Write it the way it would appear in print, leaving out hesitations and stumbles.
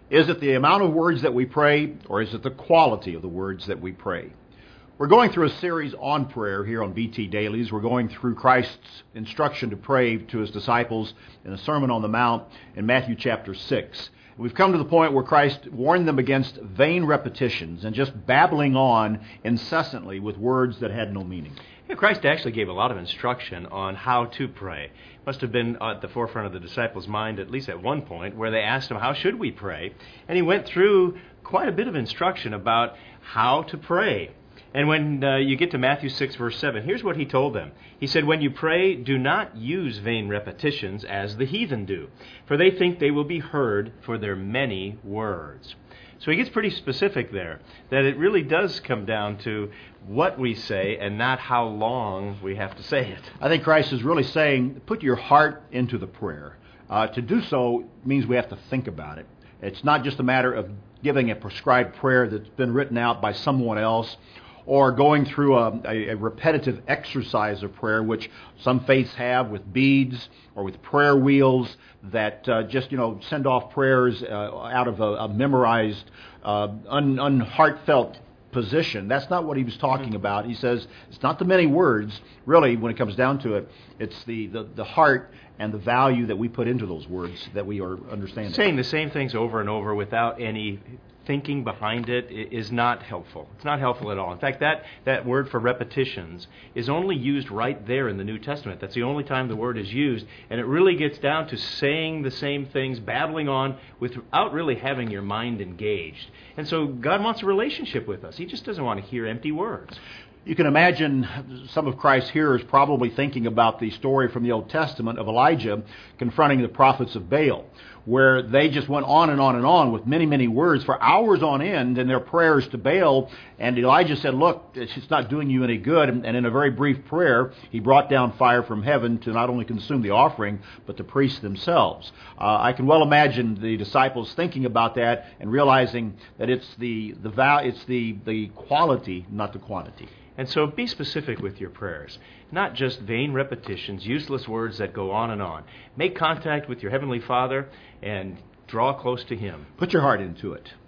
Is it the amount of words that we pray, or is it the quality of the words that we pray? We're going through a series on prayer here on BT Dailies. We're going through Christ's instruction to pray to his disciples in the Sermon on the Mount in Matthew chapter 6. We've come to the point where Christ warned them against vain repetitions and just babbling on incessantly with words that had no meaning. Yeah, Christ actually gave a lot of instruction on how to pray. Must have been at the forefront of the disciples' mind, at least at one point, where they asked him, how should we pray? And he went through quite a bit of instruction about how to pray. And when you get to Matthew 6, verse 7, here's what he told them. He said, when you pray, do not use vain repetitions as the heathen do, for they think they will be heard for their many words. So he gets pretty specific there, that it really does come down to what we say and not how long we have to say it. I think Christ is really saying, put your heart into the prayer. To do so means we have to think about it. It's not just a matter of giving a prescribed prayer that's been written out by someone else, or going through a repetitive exercise of prayer, which some faiths have with beads or with prayer wheels that just send off prayers out of a memorized, unheartfelt position. That's not what he was talking about. He says it's not the many words. Really, when it comes down to it, it's the heart and the value that we put into those words that we are understanding. Saying the same things over and over without any thinking behind it is not helpful. It's not helpful at all. In fact, that word for repetitions is only used right there in the New Testament. That's the only time the word is used, and it really gets down to saying the same things, babbling on without really having your mind engaged. And so God wants a relationship with us. He just doesn't want to hear empty words. You can imagine some of Christ's hearers probably thinking about the story from the Old Testament of Elijah confronting the prophets of Baal, where they just went on and on and on with many, many words for hours on end in their prayers to Baal. And Elijah said, look, it's not doing you any good. And in a very brief prayer, he brought down fire from heaven to not only consume the offering, but the priests themselves. I can well imagine the disciples thinking about that and realizing that it's the quality, not the quantity. And so be specific with your prayers. Not just vain repetitions, useless words that go on and on. Make contact with your Heavenly Father and draw close to Him. Put your heart into it.